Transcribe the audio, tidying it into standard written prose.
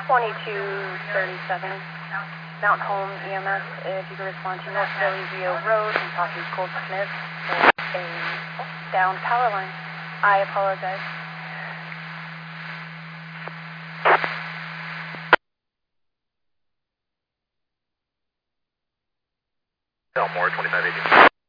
2237, Mount Home EMS, if you could respond to North Philly Vio Road and talk to Colt Smith for a down power line. I apologize. Elmore 2580.